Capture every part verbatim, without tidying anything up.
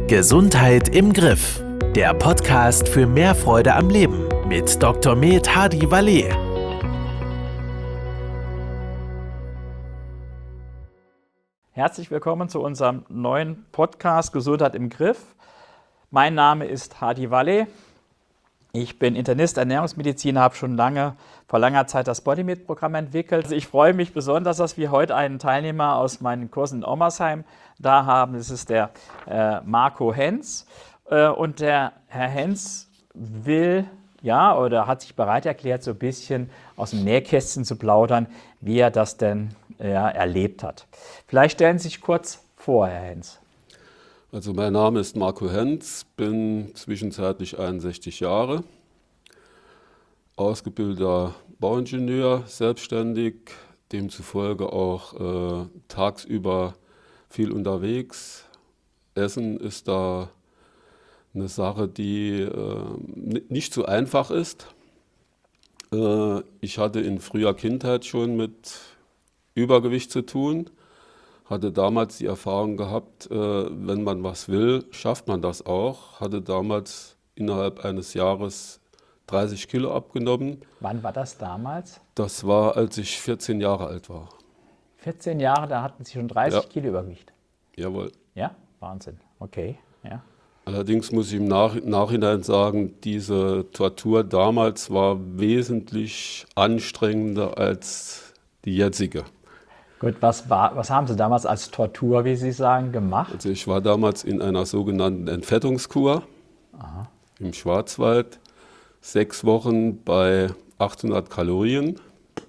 Gesundheit im Griff. Der Podcast für mehr Freude am Leben mit Doktor Med Hadi Waleh. Herzlich willkommen zu unserem neuen Podcast Gesundheit im Griff. Mein Name ist Hadi Waleh. Ich bin Internist, Ernährungsmediziner, habe schon lange, vor langer Zeit das BodyMed-Programm entwickelt. Also ich freue mich besonders, dass wir heute einen Teilnehmer aus meinen Kursen in Ommersheim da haben. Das ist der äh, Marco Henz. Äh, und der Herr Henz will, ja, oder hat sich bereit erklärt, so ein bisschen aus dem Nähkästchen zu plaudern, wie er das denn ja, erlebt hat. Vielleicht stellen Sie sich kurz vor, Herr Henz. Also mein Name ist Marco Henz, bin zwischenzeitlich einundsechzig Jahre, ausgebildeter Bauingenieur, selbstständig, demzufolge auch äh, tagsüber viel unterwegs. Essen ist da eine Sache, die äh, nicht so einfach ist. Äh, ich hatte in früher Kindheit schon mit Übergewicht zu tun. Hatte damals die Erfahrung gehabt, äh, wenn man was will, schafft man das auch. Hatte damals innerhalb eines Jahres dreißig Kilo abgenommen. Wann war das damals? Das war, als ich vierzehn Jahre alt war. vierzehn Jahre, da hatten Sie schon dreißig Ja. Kilo Übergewicht. Jawohl. Ja, Wahnsinn. Okay, ja. Allerdings muss ich im Nach Nachhinein sagen, diese Tortur damals war wesentlich anstrengender als die jetzige. Gut, was, war, was haben Sie damals als Tortur, wie Sie sagen, gemacht? Also ich war damals in einer sogenannten Entfettungskur Aha. im Schwarzwald. Sechs Wochen bei achthundert Kalorien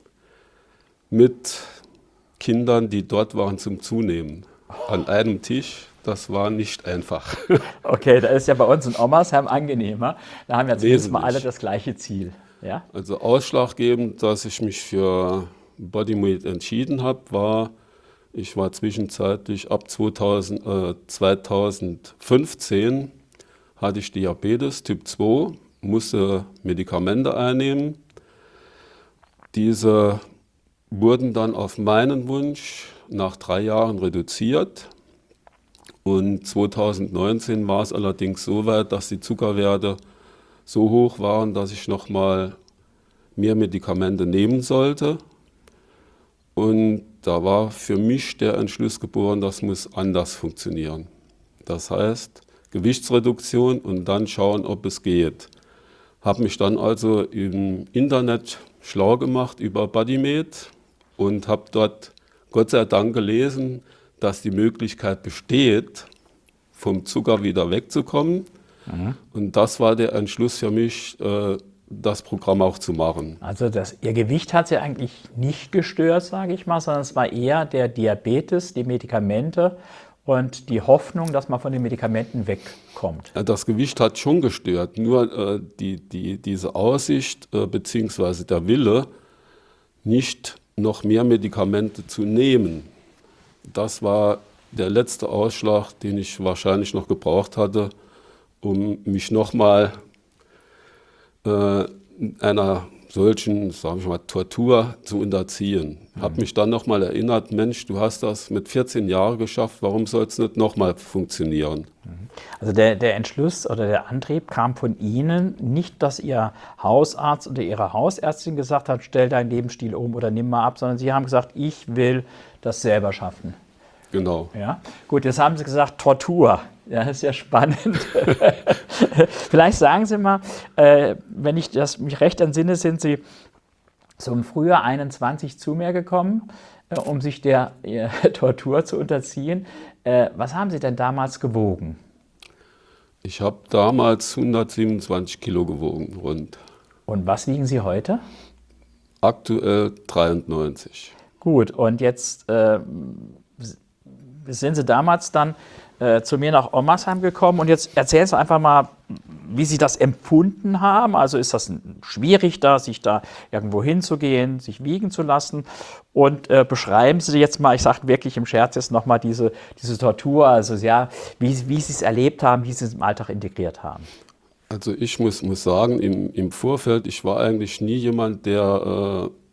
mit Kindern, die dort waren zum Zunehmen. An einem Tisch, das war nicht einfach. Okay, da ist ja bei uns in Ommersheim angenehmer. Da haben ja zumindest mal Wesentlich. alle das gleiche Ziel. Ja? Also ausschlaggebend, dass ich mich für BodyMed entschieden habe, war, ich war zwischenzeitlich ab zweitausend, äh, zweitausendfünfzehn hatte ich Diabetes Typ zwei, musste Medikamente einnehmen. Diese wurden dann auf meinen Wunsch nach drei Jahren reduziert. Und zweitausendneunzehn war es allerdings so weit, dass die Zuckerwerte so hoch waren, dass ich nochmal mehr Medikamente nehmen sollte. Und da war für mich der Entschluss geboren, das muss anders funktionieren. Das heißt, Gewichtsreduktion und dann schauen, ob es geht. Habe mich dann also im Internet schlau gemacht über BodyMed und habe dort Gott sei Dank gelesen, dass die Möglichkeit besteht, vom Zucker wieder wegzukommen. Mhm. Und das war der Entschluss für mich, äh, das Programm auch zu machen. Also das, Ihr Gewicht hat Sie eigentlich nicht gestört, sage ich mal, sondern es war eher der Diabetes, die Medikamente und die Hoffnung, dass man von den Medikamenten wegkommt. Das Gewicht hat schon gestört, nur äh, die, die, diese Aussicht äh, bzw. der Wille, nicht noch mehr Medikamente zu nehmen, das war der letzte Ausschlag, den ich wahrscheinlich noch gebraucht hatte, um mich nochmal äh, einer solchen, sagen wir mal, Tortur zu unterziehen. Mhm. Habe mich dann nochmal erinnert, Mensch, du hast das mit vierzehn Jahren geschafft, warum soll es nicht nochmal funktionieren? Also der, der Entschluss oder der Antrieb kam von Ihnen, nicht, dass Ihr Hausarzt oder Ihre Hausärztin gesagt hat, stell deinen Lebensstil um oder nimm mal ab, sondern Sie haben gesagt, ich will das selber schaffen. Genau. Ja, gut, jetzt haben Sie gesagt, Tortur. Ja, das ist ja spannend. Vielleicht sagen Sie mal, äh, wenn ich das mich recht entsinne, sind Sie so im Frühjahr einundzwanzig zu mir gekommen, äh, um sich der äh, Tortur zu unterziehen. Äh, was haben Sie denn damals gewogen? Ich habe damals hundertsiebenundzwanzig Kilo gewogen, rund. Und was wiegen Sie heute? Aktuell dreiundneunzig. Gut, und jetzt äh, sind Sie damals dann äh, zu mir nach Ommersheim gekommen und jetzt erzählen Sie einfach mal, wie Sie das empfunden haben. Also ist das schwierig, da sich da irgendwo hinzugehen, sich wiegen zu lassen? Und äh, beschreiben Sie jetzt mal, ich sage wirklich im Scherz jetzt nochmal diese, diese Tortur, also ja, wie, wie Sie es erlebt haben, wie Sie es im Alltag integriert haben. Also ich muss, muss sagen, im, im Vorfeld, ich war eigentlich nie jemand, der äh,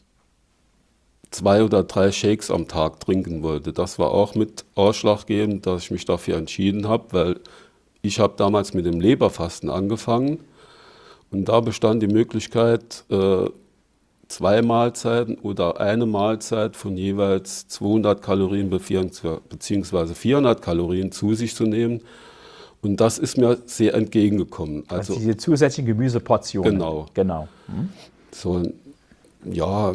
zwei oder drei Shakes am Tag trinken wollte. Das war auch mit ausschlaggebend, dass ich mich dafür entschieden habe, weil ich habe damals mit dem Leberfasten angefangen und da bestand die Möglichkeit, äh, zwei Mahlzeiten oder eine Mahlzeit von jeweils zweihundert Kalorien bzw. vierhundert Kalorien zu sich zu nehmen. Und das ist mir sehr entgegengekommen. Also, also diese zusätzlichen Gemüseportionen. Genau. genau. Hm? So, ja,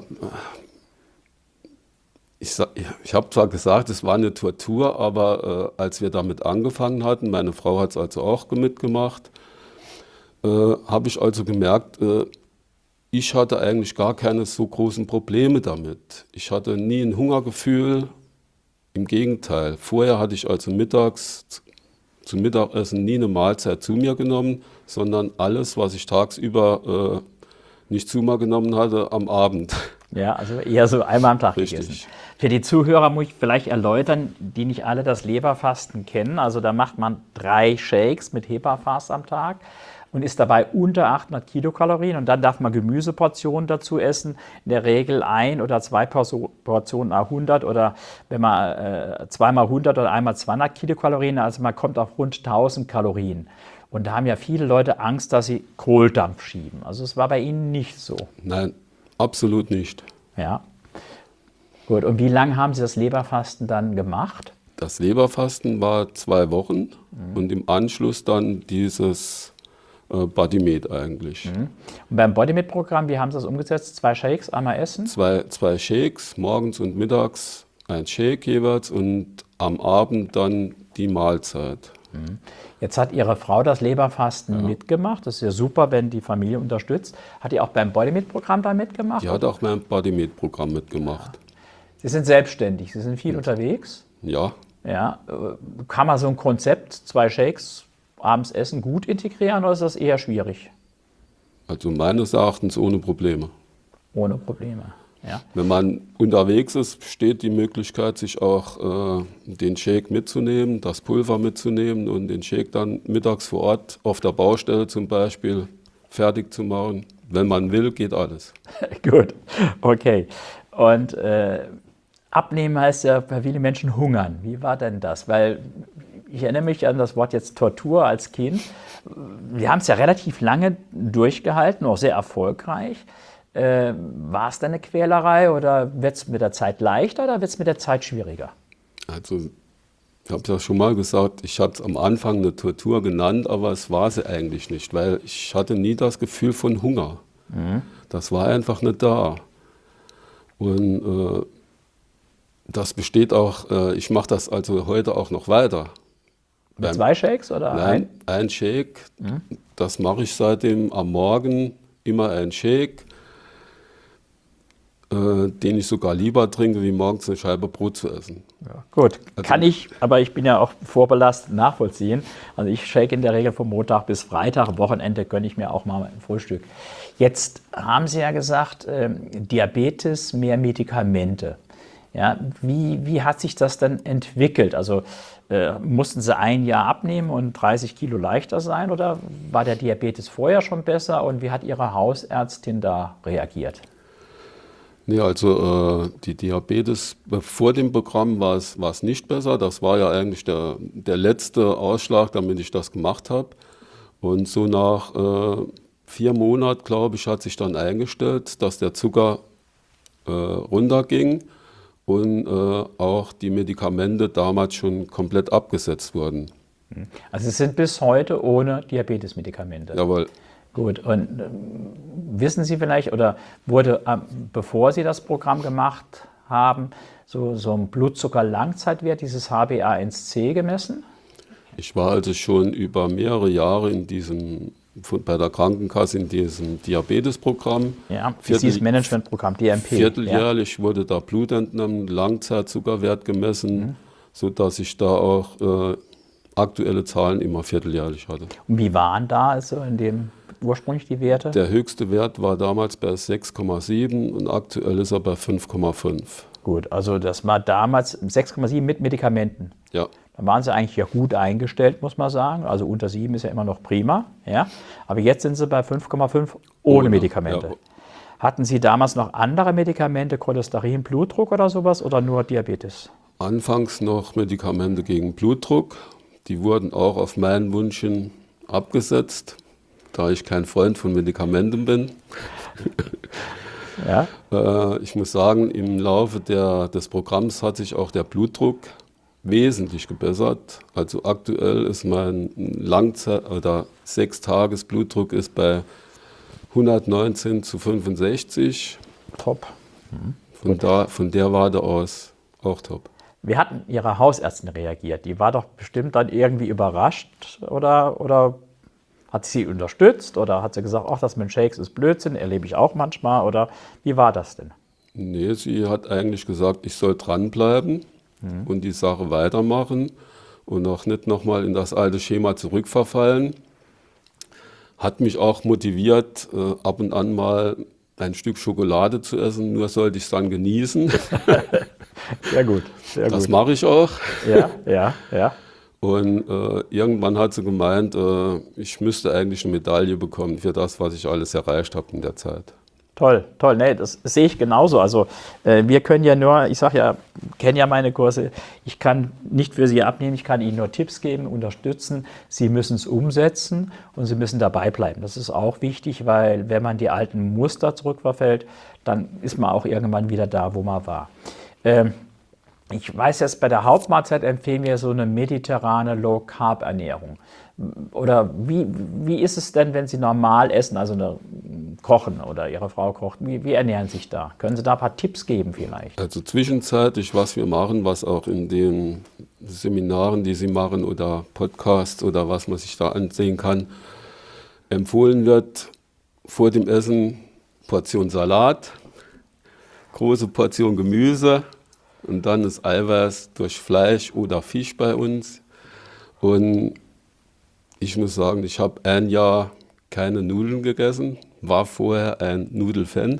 ich, ich habe zwar gesagt, es war eine Tortur, aber äh, als wir damit angefangen hatten, meine Frau hat es also auch mitgemacht, äh, habe ich also gemerkt, äh, ich hatte eigentlich gar keine so großen Probleme damit. Ich hatte nie ein Hungergefühl, im Gegenteil. Vorher hatte ich also mittags zum Mittagessen nie eine Mahlzeit zu mir genommen, sondern alles, was ich tagsüber äh, nicht zu mir genommen hatte, am Abend. Ja, also eher so einmal am Tag Richtig. gegessen. Für die Zuhörer muss ich vielleicht erläutern, die nicht alle das Leberfasten kennen. Also da macht man drei Shakes mit Hepa-Fast am Tag und ist dabei unter achthundert Kilokalorien. Und dann darf man Gemüseportionen dazu essen. In der Regel ein oder zwei Portionen à hundert oder wenn man äh, zweimal hundert oder einmal zweihundert Kilokalorien. Also man kommt auf rund tausend Kalorien. Und da haben ja viele Leute Angst, dass sie Kohldampf schieben. Also es war bei Ihnen nicht so. Nein, absolut nicht. Ja. Gut. Und wie lange haben Sie das Leberfasten dann gemacht? Das Leberfasten war zwei Wochen mhm. und im Anschluss dann dieses Bodymed eigentlich. Mhm. Und beim Bodymed-Programm, wie haben Sie das umgesetzt? Zwei Shakes, einmal essen? Zwei, zwei Shakes, morgens und mittags ein Shake jeweils und am Abend dann die Mahlzeit. Mhm. Jetzt hat Ihre Frau das Leberfasten ja. mitgemacht. Das ist ja super, wenn die Familie unterstützt. Hat die auch beim Bodymed-Programm da mitgemacht? Die hat auch beim Bodymed-Programm mitgemacht. Sie sind selbstständig, Sie sind viel und unterwegs? Ja. Ja. Kann man so ein Konzept, zwei Shakes, abends essen, gut integrieren oder ist das eher schwierig? Also meines Erachtens ohne Probleme. Ohne Probleme, ja. Wenn man unterwegs ist, besteht die Möglichkeit, sich auch äh, den Shake mitzunehmen, das Pulver mitzunehmen und den Shake dann mittags vor Ort auf der Baustelle zum Beispiel fertig zu machen. Wenn man will, geht alles. Gut, okay. Und äh, abnehmen heißt ja bei vielen Menschen hungern. Wie war denn das? Weil ich erinnere mich an das Wort jetzt Tortur als Kind. Wir haben es ja relativ lange durchgehalten, auch sehr erfolgreich. Äh, war es dann eine Quälerei oder wird es mit der Zeit leichter oder wird es mit der Zeit schwieriger? Also ich habe es ja schon mal gesagt, ich habe es am Anfang eine Tortur genannt, aber es war sie eigentlich nicht, weil ich hatte nie das Gefühl von Hunger. Mhm. Das war einfach nicht da. Und äh, das besteht auch, äh, ich mache das also heute auch noch weiter. Mit Beim, zwei Shakes oder nein, ein? ein Shake, mhm. das mache ich seitdem am Morgen, immer ein Shake, äh, den ich sogar lieber trinke, wie morgens eine Scheibe Brot zu essen. Ja, gut, also, kann ich, aber ich bin ja auch vorbelastet, nachvollziehen. Also ich shake in der Regel von Montag bis Freitag, am Wochenende gönne ich mir auch mal ein Frühstück. Jetzt haben Sie ja gesagt, ähm, Diabetes, mehr Medikamente. Ja, wie, wie hat sich das denn entwickelt? Also äh, mussten Sie ein Jahr abnehmen und dreißig Kilo leichter sein oder war der Diabetes vorher schon besser und wie hat Ihre Hausärztin da reagiert? Nee, also äh, die Diabetes, vor dem Programm war es, war es nicht besser. Das war ja eigentlich der, der letzte Ausschlag, damit ich das gemacht habe. Und so nach äh, vier Monaten, glaube ich, hat sich dann eingestellt, dass der Zucker äh, runterging. Und äh, auch die Medikamente damals schon komplett abgesetzt wurden. Also Sie sind bis heute ohne Diabetesmedikamente? Jawohl. Gut, und äh, wissen Sie vielleicht, oder wurde, äh, bevor Sie das Programm gemacht haben, so, so ein Blutzucker-Langzeitwert, dieses H b A eins C gemessen? Ich war also schon über mehrere Jahre in diesem bei der Krankenkasse in diesem Diabetesprogramm. Ja, dieses Managementprogramm, D M P. Vierteljährlich ja. wurde da Blut entnommen, Langzeitzuckerwert gemessen, mhm. sodass ich da auch äh, aktuelle Zahlen immer vierteljährlich hatte. Und wie waren da also in dem ursprünglich die Werte? Der höchste Wert war damals bei sechs Komma sieben und aktuell ist er bei fünf Komma fünf. Gut, also das war damals sechs Komma sieben mit Medikamenten. Ja. Dann waren sie eigentlich ja gut eingestellt, muss man sagen. Also unter sieben ist ja immer noch prima. Ja? Aber jetzt sind sie bei fünf Komma fünf ohne, ohne Medikamente. Ja. Hatten Sie damals noch andere Medikamente, Cholesterin, Blutdruck oder sowas oder nur Diabetes? Anfangs noch Medikamente gegen Blutdruck. Die wurden auch auf meinen Wunsch hin abgesetzt, da ich kein Freund von Medikamenten bin. Ja. äh, ich muss sagen, im Laufe der, des Programms hat sich auch der Blutdruck wesentlich gebessert. Also aktuell ist mein Langzeit- oder Sechs-Tages-Blutdruck ist bei hundertneunzehn zu fünfundsechzig. Top. Mhm. Von, da, von der Warte aus auch top. Wie hat Ihre Hausärztin reagiert? Die war doch bestimmt dann irgendwie überrascht oder, oder hat sie unterstützt oder hat sie gesagt, ach, das mit Shakes ist Blödsinn, erlebe ich auch manchmal, oder wie war das denn? Nee, sie hat eigentlich gesagt, ich soll dranbleiben mhm. und die Sache weitermachen und auch nicht nochmal in das alte Schema zurückverfallen. Hat mich auch motiviert, äh, ab und an mal ein Stück Schokolade zu essen, nur sollte ich es dann genießen. Sehr gut, sehr das gut. mache ich auch. Ja, ja, ja. Und äh, irgendwann hat sie gemeint, äh, ich müsste eigentlich eine Medaille bekommen für das, was ich alles erreicht habe in der Zeit. Toll, toll. Nee, das sehe ich genauso. Also äh, wir können ja nur, ich sage ja, kenne ja meine Kurse, ich kann nicht für Sie abnehmen, ich kann Ihnen nur Tipps geben, unterstützen. Sie müssen es umsetzen und Sie müssen dabei bleiben. Das ist auch wichtig, weil wenn man die alten Muster zurückverfällt, dann ist man auch irgendwann wieder da, wo man war. Ähm, Ich weiß jetzt, bei der Hauptmahlzeit empfehlen wir so eine mediterrane Low-Carb-Ernährung. Oder wie, wie ist es denn, wenn Sie normal essen, also eine, kochen oder Ihre Frau kocht? Wie, wie ernähren Sie sich da? Können Sie da ein paar Tipps geben vielleicht? Also zwischenzeitlich, was wir machen, was auch in den Seminaren, die Sie machen oder Podcasts oder was man sich da ansehen kann, empfohlen wird, vor dem Essen Portion Salat, große Portion Gemüse, und dann ist Eiweiß durch Fleisch oder Fisch bei uns. Und ich muss sagen, ich habe ein Jahr keine Nudeln gegessen, war vorher ein Nudelfan.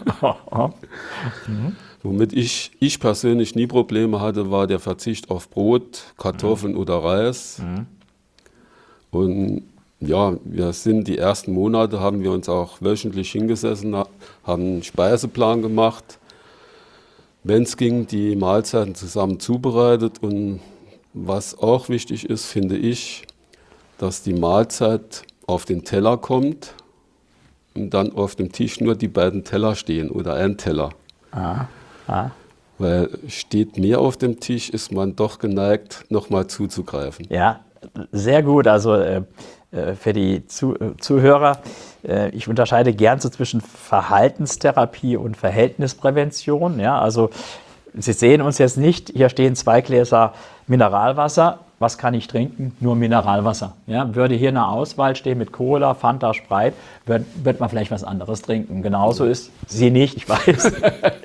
mhm. Womit ich, ich persönlich nie Probleme hatte, war der Verzicht auf Brot, Kartoffeln mhm. oder Reis. Mhm. Und ja, wir sind die ersten Monate, haben wir uns auch wöchentlich hingesessen, haben einen Speiseplan gemacht. Wenn es ging, die Mahlzeiten zusammen zubereitet. Und was auch wichtig ist, finde ich, dass die Mahlzeit auf den Teller kommt und dann auf dem Tisch nur die beiden Teller stehen oder ein Teller. Ah. Ah. Weil steht mehr auf dem Tisch, ist man doch geneigt, nochmal zuzugreifen. Ja, sehr gut. Also äh, für die Zu- Zuhörer, äh, ich unterscheide gern so zwischen Verhaltenstherapie und Verhältnisprävention. Ja, also Sie sehen uns jetzt nicht, hier stehen zwei Gläser Mineralwasser. Was kann ich trinken? Nur Mineralwasser. Ja, würde hier eine Auswahl stehen mit Cola, Fanta, Sprite, wird, wird man vielleicht was anderes trinken. Genauso ist Sie nicht, ich weiß.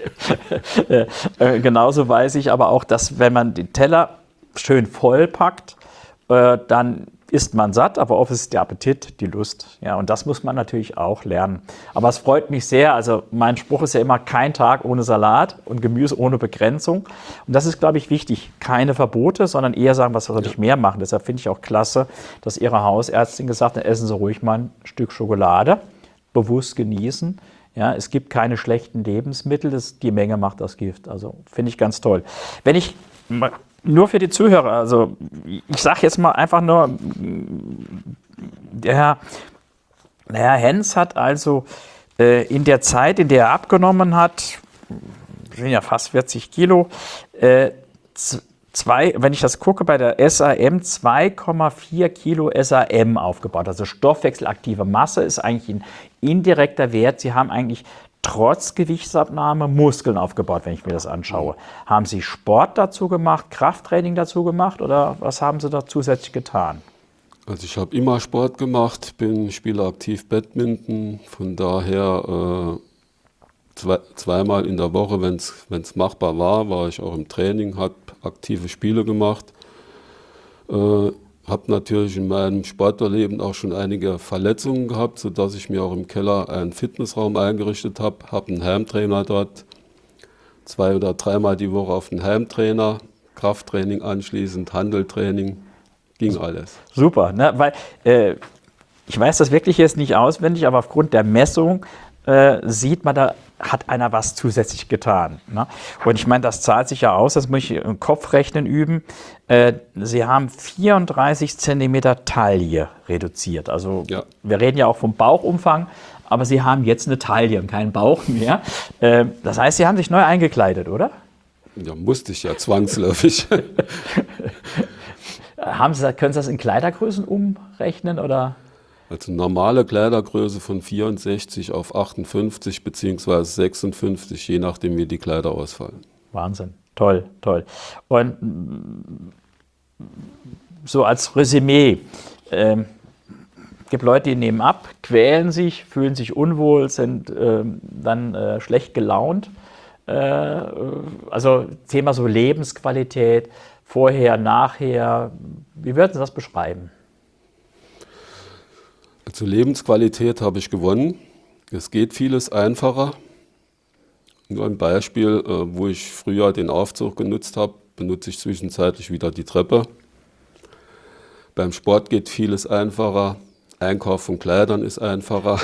äh, genauso weiß ich aber auch, dass wenn man den Teller schön voll packt, äh, dann isst man satt, aber oft ist der Appetit, die Lust. Ja, und das muss man natürlich auch lernen. Aber es freut mich sehr, also mein Spruch ist ja immer, kein Tag ohne Salat und Gemüse ohne Begrenzung. Und das ist, glaube ich, wichtig. Keine Verbote, sondern eher sagen, was soll ich mehr machen. Deshalb finde ich auch klasse, dass Ihre Hausärztin gesagt hat, essen Sie ruhig mal ein Stück Schokolade, bewusst genießen. Ja, es gibt keine schlechten Lebensmittel, das, die Menge macht das Gift. Also finde ich ganz toll. Wenn ich nur für die Zuhörer, also ich sage jetzt mal einfach nur, der Herr, der Herr Henz hat also äh, in der Zeit, in der er abgenommen hat, sind ja fast vierzig Kilo, äh, zwei, wenn ich das gucke bei der S A M, zwei Komma vier Kilo S A M aufgebaut. Also stoffwechselaktive Masse ist eigentlich ein indirekter Wert. Sie haben eigentlich trotz Gewichtsabnahme Muskeln aufgebaut, wenn ich mir das anschaue. Haben Sie Sport dazu gemacht, Krafttraining dazu gemacht oder was haben Sie da zusätzlich getan? Also ich habe immer Sport gemacht, bin Spieler aktiv Badminton, von daher äh, zwei, zweimal in der Woche, wenn es machbar war, war ich auch im Training, habe aktive Spiele gemacht. Äh, habe natürlich in meinem Sporterleben auch schon einige Verletzungen gehabt, sodass ich mir auch im Keller einen Fitnessraum eingerichtet habe. Habe einen Heimtrainer dort, zwei oder dreimal die Woche auf den Heimtrainer, Krafttraining anschließend, Handeltraining, ging alles. Super, ne? Weil äh, ich weiß das wirklich jetzt nicht auswendig, aber aufgrund der Messung äh, sieht man, da hat einer was zusätzlich getan. Ne? Und ich meine, das zahlt sich ja aus, das muss ich im Kopfrechnen üben. Äh, Sie haben vierunddreißig Zentimeter Taille reduziert. Also Ja. wir reden ja auch vom Bauchumfang, aber Sie haben jetzt eine Taille und keinen Bauch mehr. Äh, das heißt, Sie haben sich neu eingekleidet, oder? Ja, musste ich ja zwangsläufig. Haben Sie, können Sie das in Kleidergrößen umrechnen, oder? Also normale Kleidergröße von vierundsechzig auf achtundfünfzig bzw. sechsundfünfzig, je nachdem wie die Kleider ausfallen. Wahnsinn, toll, toll. Und so als Resümee, ähm, gibt Leute, die nehmen ab, quälen sich, fühlen sich unwohl, sind ähm, dann äh, schlecht gelaunt. Äh, also Thema so Lebensqualität, vorher, nachher. Wie würden Sie das beschreiben? Also Lebensqualität habe ich gewonnen. Es geht vieles einfacher. Nur ein Beispiel, wo ich früher den Aufzug genutzt habe, benutze ich zwischenzeitlich wieder die Treppe. Beim Sport geht vieles einfacher. Einkauf von Kleidern ist einfacher.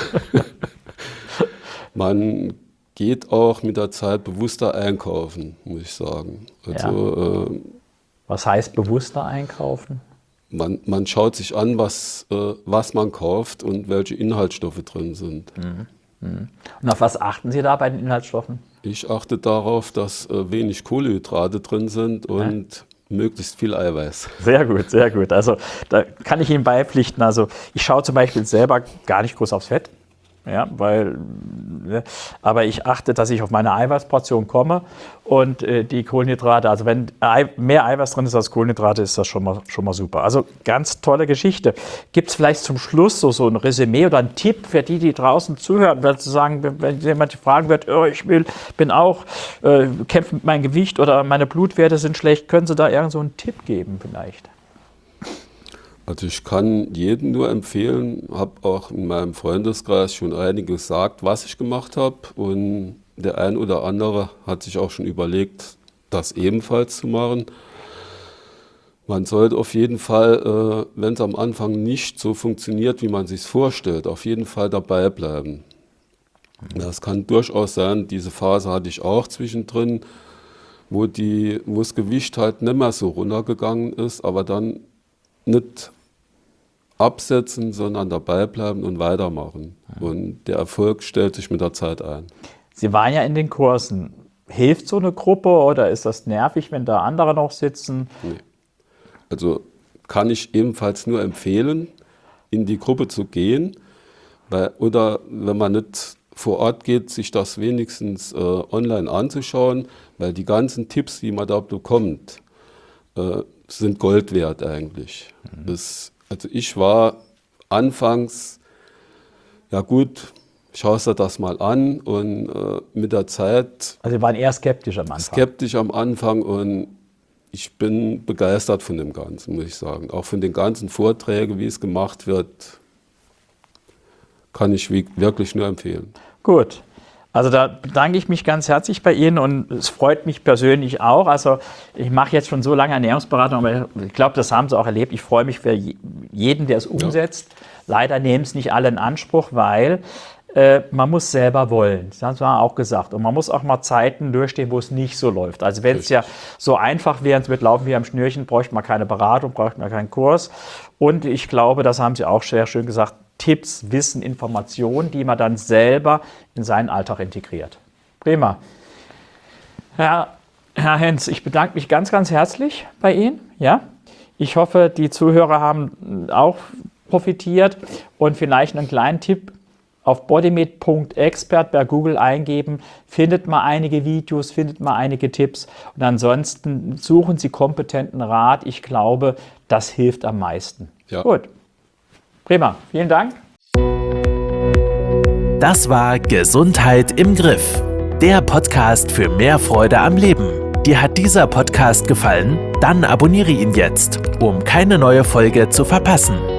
Man geht auch mit der Zeit bewusster einkaufen, muss ich sagen. Also, ja. äh, Was heißt bewusster einkaufen? Man, man schaut sich an, was, äh, was man kauft und welche Inhaltsstoffe drin sind. Mhm. Mhm. Und auf was achten Sie da bei den Inhaltsstoffen? Ich achte darauf, dass äh, wenig Kohlenhydrate drin sind und ja. möglichst viel Eiweiß. Sehr gut, sehr gut. Also da kann ich Ihnen beipflichten. Also ich schaue zum Beispiel selber gar nicht groß aufs Fett. Ja, weil, aber ich achte, dass ich auf meine Eiweißportion komme und äh, die Kohlenhydrate, also wenn Ei, mehr Eiweiß drin ist als Kohlenhydrate, ist das schon mal, schon mal super. Also ganz tolle Geschichte. Gibt es vielleicht zum Schluss so, so ein Resümee oder einen Tipp für die, die draußen zuhören, wenn sie sagen, wenn, wenn jemand fragen wird, oh, ich will, bin auch, äh, kämpfe mit meinem Gewicht oder meine Blutwerte sind schlecht, können Sie da irgend so einen Tipp geben vielleicht? Also ich kann jedem nur empfehlen, habe auch in meinem Freundeskreis schon einiges gesagt, was ich gemacht habe. Und der ein oder andere hat sich auch schon überlegt, das ebenfalls zu machen. Man sollte auf jeden Fall, äh, wenn es am Anfang nicht so funktioniert, wie man sich es vorstellt, auf jeden Fall dabei bleiben. Das kann durchaus sein, diese Phase hatte ich auch zwischendrin, wo, die, wo das Gewicht halt nicht mehr so runtergegangen ist, aber dann nicht absetzen, sondern dabei bleiben und weitermachen. Und der Erfolg stellt sich mit der Zeit ein. Sie waren ja in den Kursen. Hilft so eine Gruppe oder ist das nervig, wenn da andere noch sitzen? Nee. Also kann ich ebenfalls nur empfehlen, in die Gruppe zu gehen. Weil, oder wenn man nicht vor Ort geht, sich das wenigstens äh, online anzuschauen, weil die ganzen Tipps, die man da bekommt, äh, sind Gold wert eigentlich. Mhm. Das, also ich war anfangs, ja gut, schaust dir das mal an und äh, mit der Zeit... Also Sie waren eher skeptisch am Anfang? Skeptisch am Anfang und ich bin begeistert von dem Ganzen, muss ich sagen. Auch von den ganzen Vorträgen, wie es gemacht wird, kann ich wirklich nur empfehlen. Gut. Also da bedanke ich mich ganz herzlich bei Ihnen und es freut mich persönlich auch. Also ich mache jetzt schon so lange Ernährungsberatung, aber ich glaube, das haben Sie auch erlebt. Ich freue mich für jeden, der es umsetzt. Ja. Leider nehmen es nicht alle in Anspruch, weil äh, man muss selber wollen. Das haben Sie auch gesagt. Und man muss auch mal Zeiten durchstehen, wo es nicht so läuft. Also wenn es ja so einfach wäre, es wird laufen wie am Schnürchen, bräuchte man keine Beratung, bräuchte man keinen Kurs. Und ich glaube, das haben Sie auch sehr schön gesagt, Tipps, Wissen, Informationen, die man dann selber in seinen Alltag integriert. Prima. Herr, Herr Henz, ich bedanke mich ganz, ganz herzlich bei Ihnen. Ja? Ich hoffe, die Zuhörer haben auch profitiert und vielleicht einen kleinen Tipp. Auf bodymate punkt expert bei Google eingeben, findet mal einige Videos, findet mal einige Tipps und ansonsten suchen Sie kompetenten Rat. Ich glaube, das hilft am meisten. Ja. Gut. Prima, vielen Dank. Das war Gesundheit im Griff, der Podcast für mehr Freude am Leben. Dir hat dieser Podcast gefallen? Dann abonniere ihn jetzt, um keine neue Folge zu verpassen.